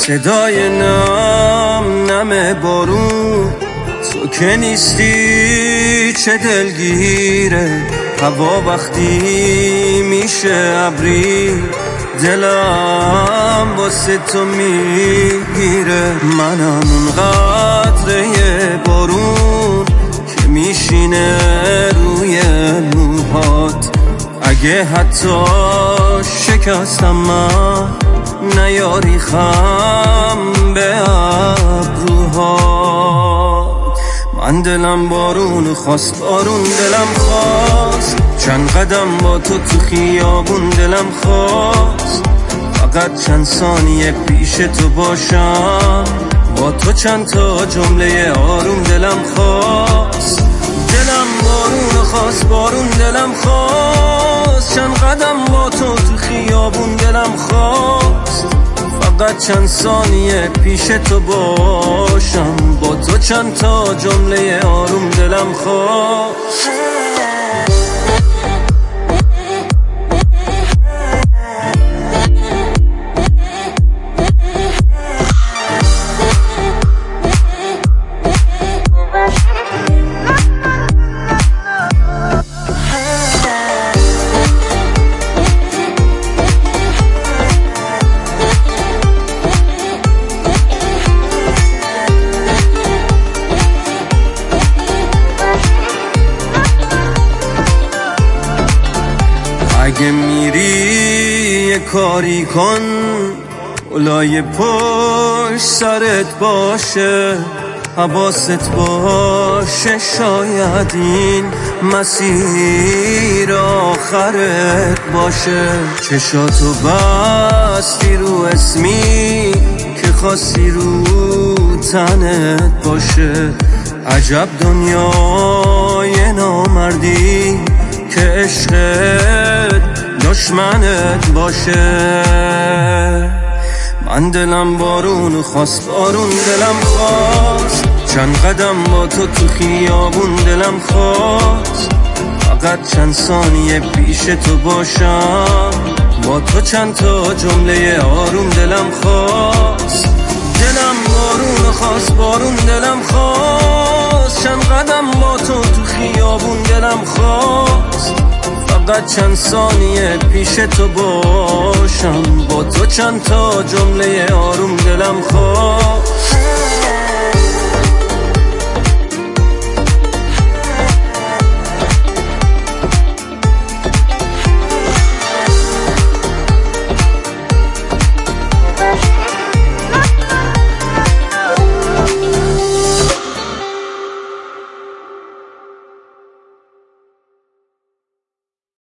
صدای نم بارون، تو که نیستی چه دلگیره. هوا وقتی میشه ابری، دلم واسه تو میگیره. منم اون قطره بارون که میشینه روی موهات. اگه حتی شکستم من، نیاری خم به ابروهات. من دلم بارون خواست، بارون دلم خواست. چند قدم با تو خیابون دلم خواست. فقط چند ثانیه پیش تو باشم، با تو چند تا جمله آروم دلم خواست. دلم بارون خواست، بارون دلم خواست. چند قدم با تو خیابون دلم خواست. فقط چند ثانیه پیش تو باشم، با تو چند تا جمله آروم دلم خواست. اگه میری یه کاری کن، اولای پشت سرت باشه. حواست باشه شاید این مسیر آخرت باشه. چشاتو بستی رو اسمی که خواستی رو تنت باشه. عجب دنیای نامردی که عشقت دشمنت باشه. من دلم بارون خواست، بارون دلم خواست. چند قدم با تو خیابون دلم خواست. فقط چند ثانیه پیش تو باشم، با تو چند تا جمله آروم دلم خواست. دلم بارون خواست، بارون دلم خواست. چند قدم با تو خیابون دلم خواست. فقط چند ثانیه پیش تو باشم، با تو چند تا جمله آروم دلم خواست.